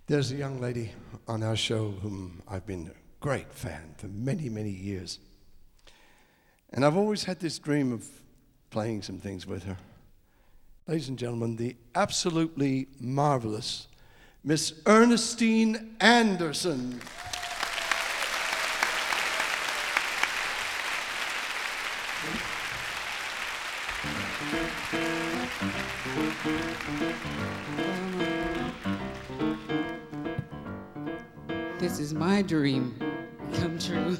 There's a young lady on our show whom I've been a great fan for many, many years. And I've always had this dream of playing some things with her. Ladies and gentlemen, the absolutely marvelous Miss Ernestine Anderson. This is my dream come true.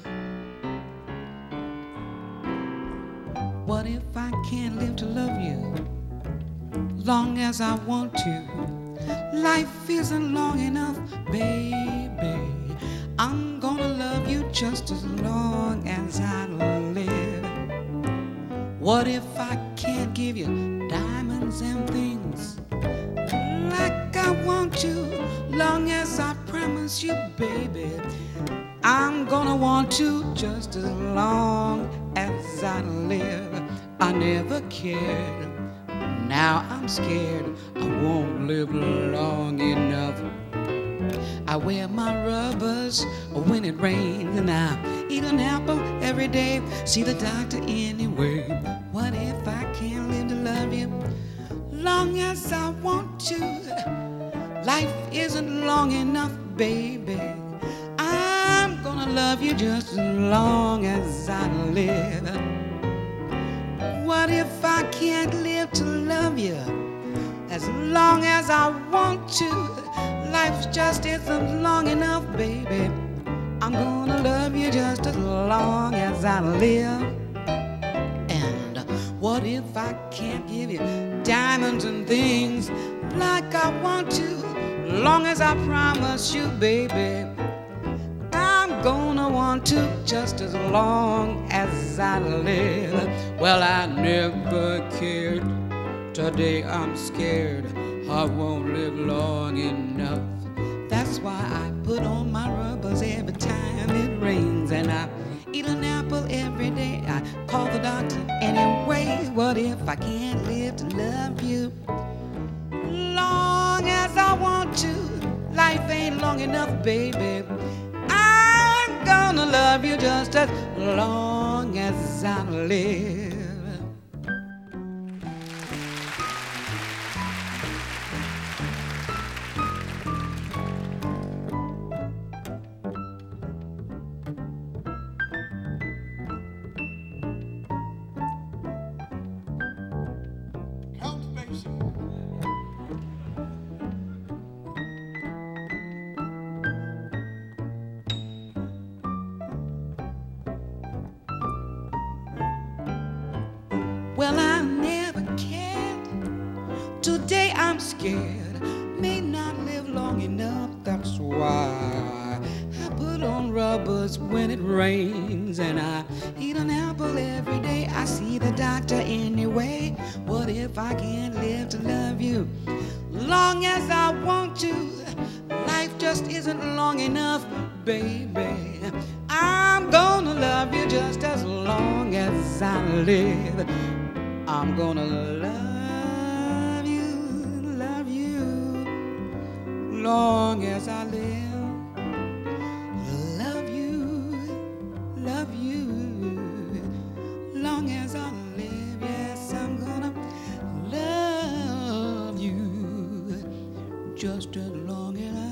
What if I can't live to love you long as I want to? Life isn't long enough, baby. I'm gonna love you just as long as I live. What if I can't give you diamonds and things like I want to? Long as I promise you, baby, I'm gonna want to just as long as I live. I never cared, now I'm scared I won't live long enough. I wear my rubbers when it rains, and I eat an apple every day, see the doctor anyway. What if I can't live to love you long as I want to? Life isn't long enough, baby. I'm gonna love you just as long as I live. What if I can't live to love you as long as I want to? Life just isn't long enough, baby. I'm gonna love you just as long as I live. And what if I can't give you diamonds and things like I want to? Long as I promise you, baby, I'm gonna want to just as long as I live. Well, I never cared, today I'm scared I won't live long enough. That's why I put on my rubbers every time it rains, and I eat an apple every day. I call the doctor anyway. What if I can't live to love you long as I want to? Life ain't long enough, baby. I'm gonna love you just as long as I live. Well, I never cared, today I'm scared, may not live long enough. That's why I put on rubbers when it rains, and I eat an apple every day. I see the doctor anyway. What if I can't live to love you long as I want to? Life just isn't long enough, baby. I'm gonna love you just as long as I live. I'm gonna love you, long as I live. Love you, long as I live. Yes, I'm gonna love you just as long as I live.